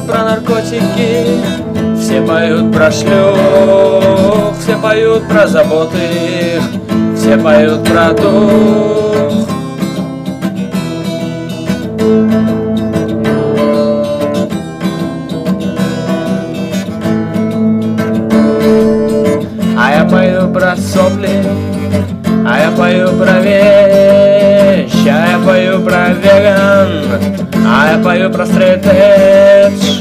про наркотики, все поют про шлюх, все поют про заботы, все поют про дух. А я пою про сопли, а я пою про вещь, а я пою про веган, а я пою про стрит-эдж.